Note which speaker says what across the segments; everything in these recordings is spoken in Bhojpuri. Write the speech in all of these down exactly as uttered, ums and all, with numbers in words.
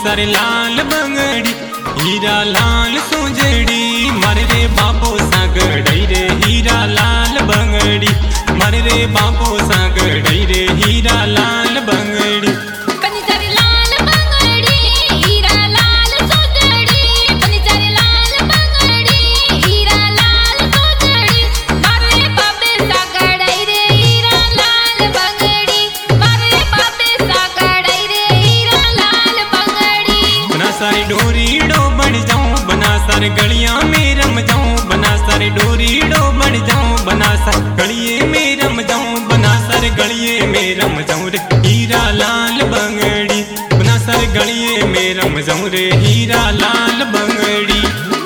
Speaker 1: सारे लाल बंगड़ी हीरा लाल सुजड़ी मर रे बापो सागड़ई रे हीरा लाल बंगड़ी मर रे बापो सागड़ई रे हीरा लाल बंगड़ी सारी डोरी डो बढ़ जाऊं बना सारे गलियां में रम जाऊं बना सारे डोरी डो बढ़ जाऊं बना सारे गलिये में रम जाऊं बना सारे गलिये में रम जाऊं रे हीरा लाल बंगड़ी बना सारे गलिये में रम जाऊं रे हीरा लाल बंगड़ी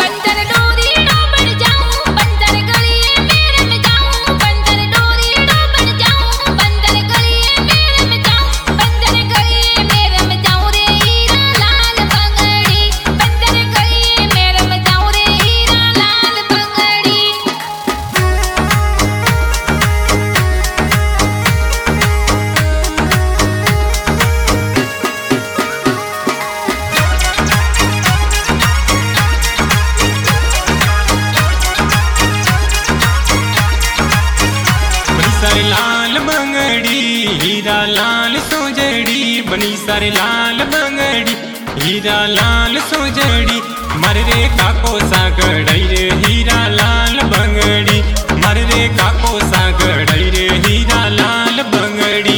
Speaker 1: सारे लाल बंगड़ी हीरा लाल सोजड़ी बनी सारे लाल बंगड़ी हीरा लाल सोजड़ी मर रे काको सागड़ई रे हीरा लाल बंगड़ी मर रे काको सागड़ई रे हीरा लाल बंगड़ी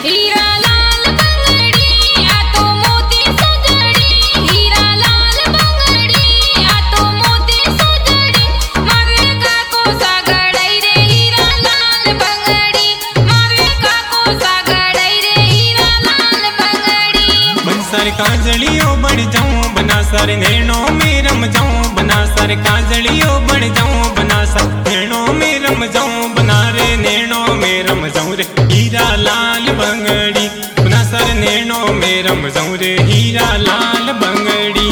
Speaker 1: सारे काजलियों बढ़ जाऊं बना सारे नैनों में रम जाऊं बना सारे काजलियों बढ़ जाऊं बना सारे नैनों में रम जाऊं बना रे नैनों में रम जाऊं रे हीरा लाल बंगड़ी बना सारे नैनों में रम जाऊं रे हीरा लाल बंगड़ी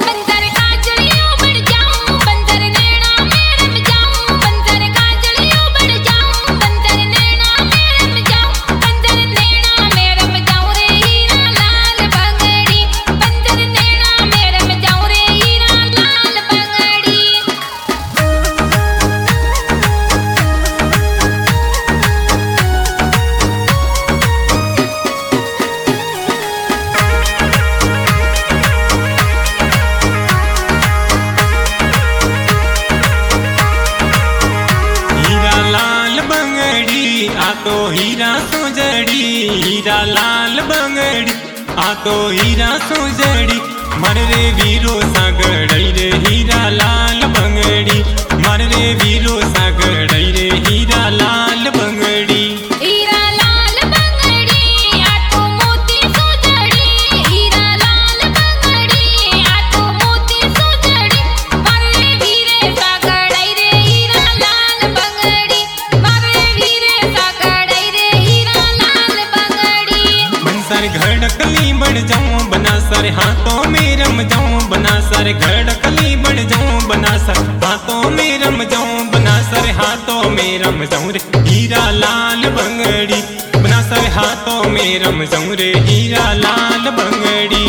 Speaker 1: आ तो हीरा सोजड़ी हीरा लाल बंगड़ी आ तो हीरा सोजड़ी मर रे वीरो सागड़ई रे हीरा लाल बंगड़ी मर रे वीरो सागड़ई रे हीरा लाल बंगड़ी घड़कली बढ़ जाऊं बना सारे हाथों में रम जाऊं बना सारे घड़कली बढ़ जाऊं बना सारे हाथों में रम जाऊं बना सारे हाथों में रम जाऊं रे हीरा लाल बंगड़ी बना सारे हाथों में रम जाऊं रे हीरा लाल बंगड़ी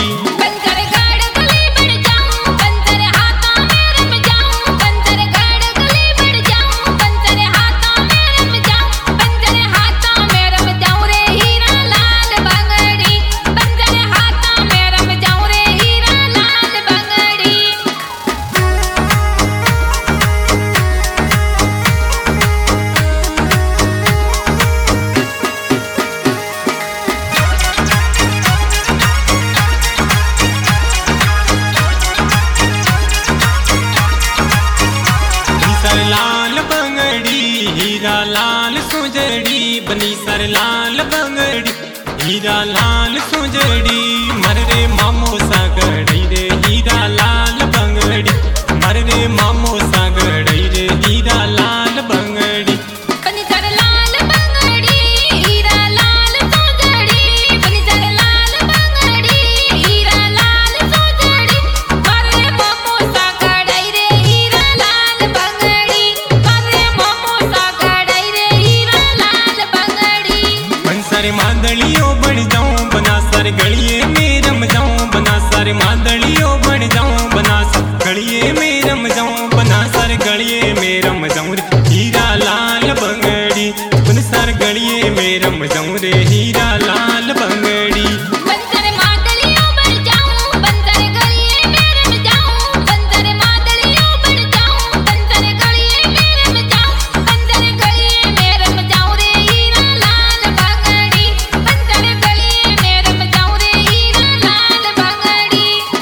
Speaker 1: लाल बंगड़ी हीरा लाल सुजड़ी बनी सारे लाल बंगड़ी हीरा लाल सुजड़ी मर रे मामो सागड़ई रे हीरा लाल बंगड़ी मर रे मामो सागड़ई रे हीरा लाल बंगड़ी मादलियों बढ़ जाऊं बना सारे गलिये में में रम जाऊं रे हीरा लाल बंगड़ी।
Speaker 2: बंसर मादलियों बढ़ जाऊं, बंसर गलिए में रम जाऊं, बंसर मादलियों बढ़ जाऊं, बंसर गलिए में रम जाऊं, बंसर गलिए में रम जाऊं रे हीरा लाल बंगड़ी, बंसर गलिए में रम जाऊं रे हीरा लाल बंगड़ी।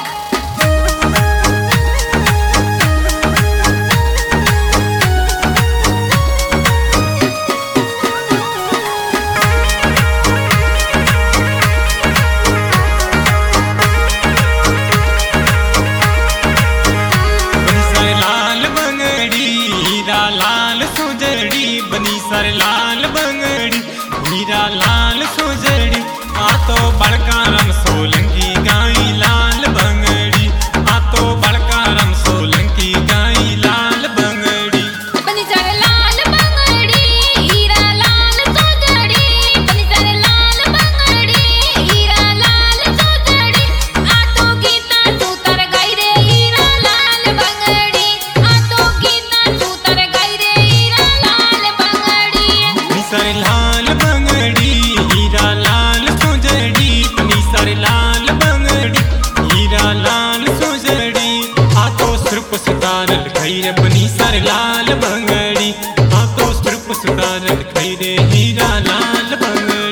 Speaker 1: बनी सर लाल बंगड़ी हीरा लाल सुजड़ी, आ तो बड़का रम सोलंकी गाई लाल बंगड़ी, आ तो बड़का रम सोलंकी गाई लाल बंगड़ी।
Speaker 2: बनी सर लाल बंगड़ी हीरा लाल सुजड़ी, बनी सर लाल बंगड़ी हीरा लाल सुजड़ी, आ तो गीता सूतर गाई रे हीरा लाल बंगड़ी, आ तो गीता सूतर गाई रे हीरा लाल बंगड़ी।
Speaker 1: सर लाल बंगड़ी हीरा लाल सुजड़ी, बनी सर लाल बंगड़ी हीरा लाल सुजड़ी, आ तो सिर्फ सुतारल खैर बनी सर लाल बंगड़ी, आ तो सिर्फ सुतारल खैर हीरा लाल बंगड़ी।